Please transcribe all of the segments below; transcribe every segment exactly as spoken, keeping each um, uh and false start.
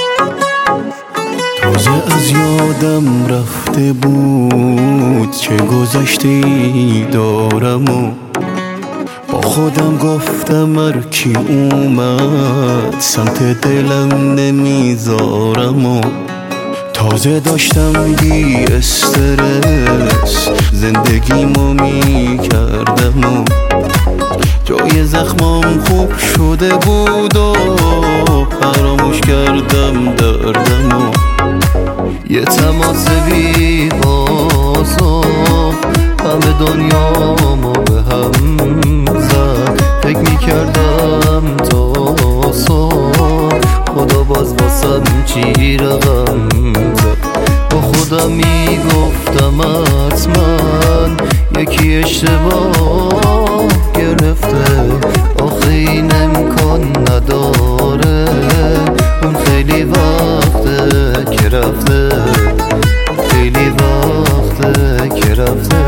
تازه از یادم رفته بود چه گذشتی دارم و با خودم گفتم هر کی اومد سمت دلم نمیذارم و تازه داشتم بی استرس زندگیمو میکردم و جای زخمام خوب شده بود و فراموش کردم دردم و یه تماس بی باز و همه دنیامو به هم زد. فکر میکردم تا صبح خدا باز واسم چی رقم زد. با خودم میگفتم حتما یکی اشتباه گرفته، آخه این امکان نداره، اون خیلی وقته که رفته، خیلی وقته که رفته.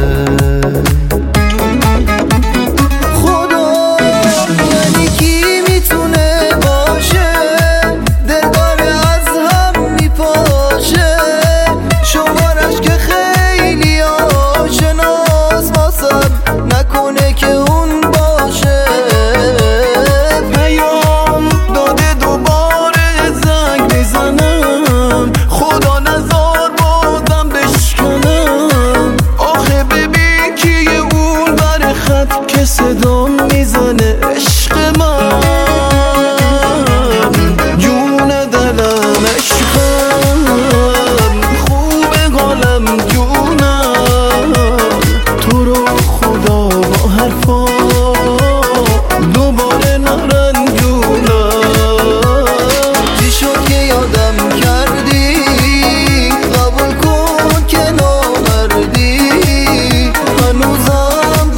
صدام میزنه عشق من، جون دلم عشقم، خوب حالم جونم، تو رو خدا با حرفا دوباره نرنجونم. چی شد که یادم کردی، قبول کن که نامردی، هنوزم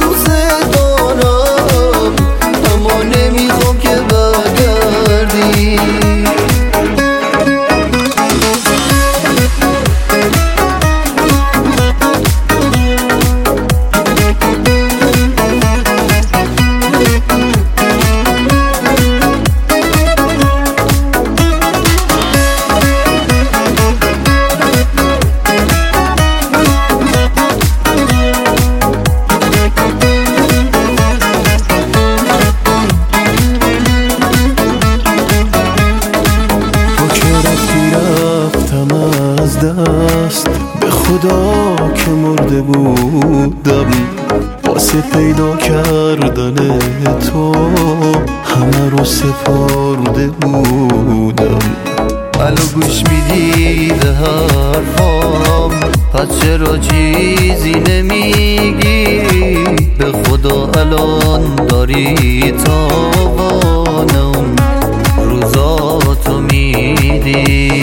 دست به خدا که مرده بودم واسه پیدا کردن تو، همه رو سپرده بودم. الو گوش میدی به حرفام، پس چرا چیزی نمیگی؟ به خدا الان داری تاوانم روزاتو میدی.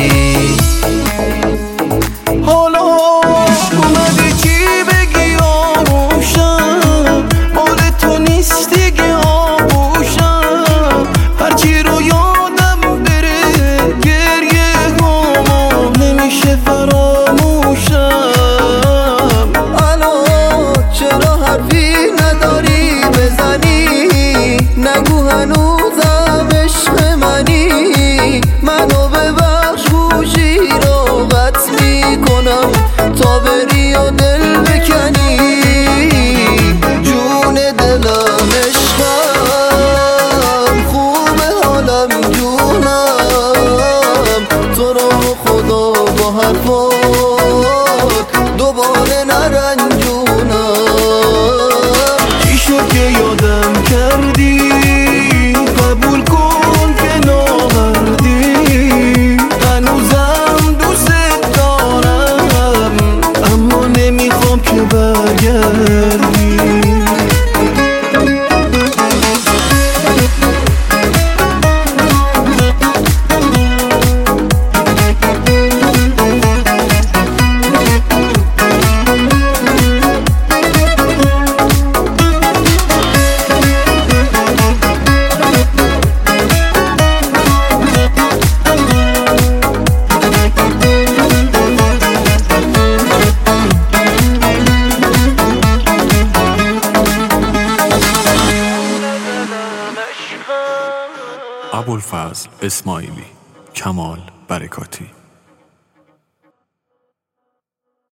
حالا اومدی چی بگی آروشم، مال تو نیست دیگه آغوشم، هرچی رو یادم بره گریه هامو نمیشه فراموشم. الان چرا حرفی نداری بزنی؟ نگو هنوزم عشق منی، منو ببخش گوشی رو قطع میکنم تا بری و دل بکنی. جون دلم عشقم، خوب حالم جونم، تو رو خدا با حرفات دوباره نرنجونم. چی شد که یادم کردی، قبول کن که نامردی، هنوزم دوست دارم اما نمیخوام که برگردی. ابوالفضل اسماعیلی کمال برکاتی.